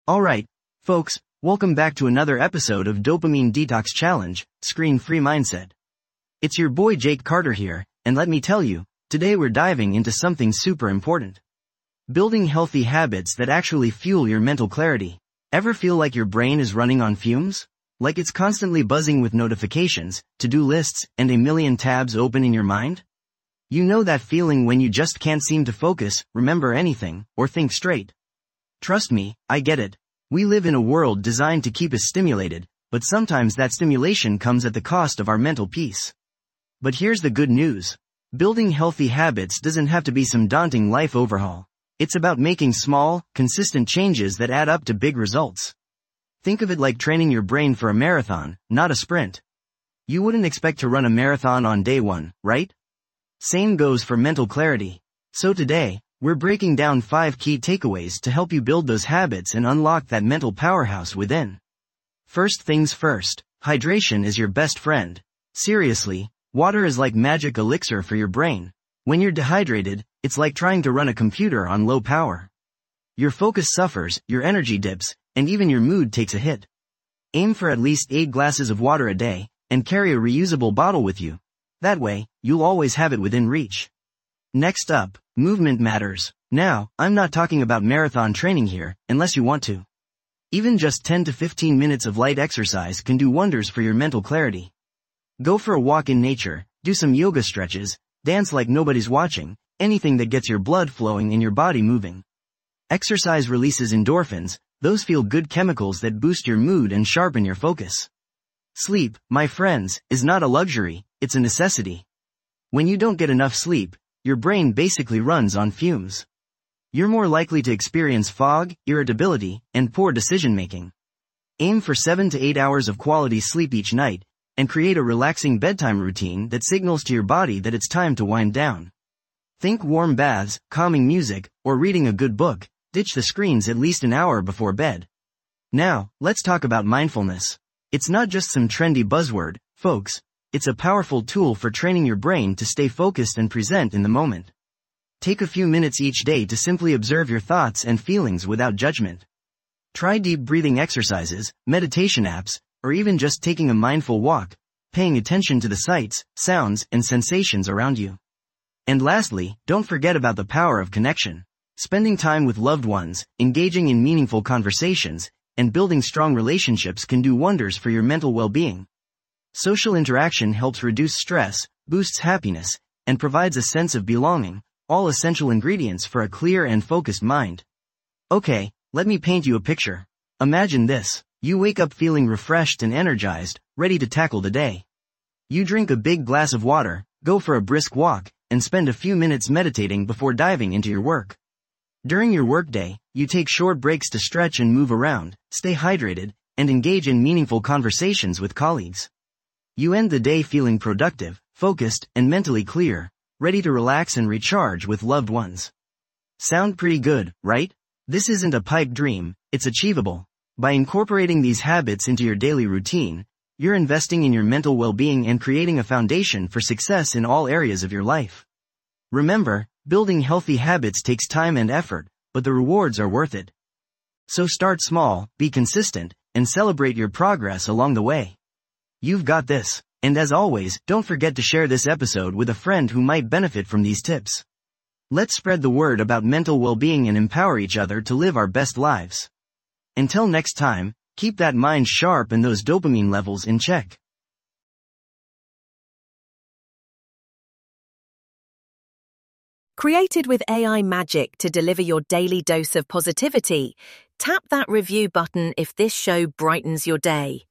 Alright, folks, welcome back to another episode of Dopamine Detox Challenge, Screen-Free Mindset. It's your boy Jake Carter here, and let me tell you, today we're diving into something super important. Building healthy habits that actually fuel your mental clarity. Ever feel like your brain is running on fumes? Like it's constantly buzzing with notifications, to-do lists, and a million tabs open in your mind? You know that feeling when you just can't seem to focus, remember anything, or think straight. Trust me, I get it. We live in a world designed to keep us stimulated, but sometimes that stimulation comes at the cost of our mental peace. But here's the good news. Building healthy habits doesn't have to be some daunting life overhaul. It's about making small, consistent changes that add up to big results. Think of it like training your brain for a marathon, not a sprint. You wouldn't expect to run a marathon on day one, right? Same goes for mental clarity. So today, we're breaking down 5 key takeaways to help you build those habits and unlock that mental powerhouse within. First things first, hydration is your best friend. Seriously, water is like magic elixir for your brain. When you're dehydrated, it's like trying to run a computer on low power. Your focus suffers, your energy dips, and even your mood takes a hit. Aim for at least 8 glasses of water a day, and carry a reusable bottle with you. That way, you'll always have it within reach. Next up, movement matters. Now, I'm not talking about marathon training here, unless you want to. Even just 10 to 15 minutes of light exercise can do wonders for your mental clarity. Go for a walk in nature, do some yoga stretches, dance like nobody's watching, anything that gets your blood flowing and your body moving. Exercise releases endorphins, those feel-good chemicals that boost your mood and sharpen your focus. Sleep, my friends, is not a luxury, it's a necessity. When you don't get enough sleep, your brain basically runs on fumes. You're more likely to experience fog, irritability, and poor decision-making. Aim for 7 to 8 hours of quality sleep each night, and create a relaxing bedtime routine that signals to your body that it's time to wind down. Think warm baths, calming music, or reading a good book. Ditch the screens at least an hour before bed. Now, let's talk about mindfulness. It's not just some trendy buzzword, folks. It's a powerful tool for training your brain to stay focused and present in the moment. Take a few minutes each day to simply observe your thoughts and feelings without judgment. Try deep breathing exercises, meditation apps, or even just taking a mindful walk, paying attention to the sights, sounds, and sensations around you. And lastly, don't forget about the power of connection. Spending time with loved ones, engaging in meaningful conversations, and building strong relationships can do wonders for your mental well-being. Social interaction helps reduce stress, boosts happiness, and provides a sense of belonging, all essential ingredients for a clear and focused mind. Okay, let me paint you a picture. Imagine this. You wake up feeling refreshed and energized, ready to tackle the day. You drink a big glass of water, go for a brisk walk, and spend a few minutes meditating before diving into your work. During your workday, you take short breaks to stretch and move around, stay hydrated, and engage in meaningful conversations with colleagues. You end the day feeling productive, focused, and mentally clear, ready to relax and recharge with loved ones. Sound pretty good, right? This isn't a pipe dream, it's achievable. By incorporating these habits into your daily routine, you're investing in your mental well-being and creating a foundation for success in all areas of your life. Remember, building healthy habits takes time and effort, but the rewards are worth it. So start small, be consistent, and celebrate your progress along the way. You've got this, and as always, don't forget to share this episode with a friend who might benefit from these tips. Let's spread the word about mental well-being and empower each other to live our best lives. Until next time, keep that mind sharp and those dopamine levels in check. Created with AI magic to deliver your daily dose of positivity, tap that review button if this show brightens your day.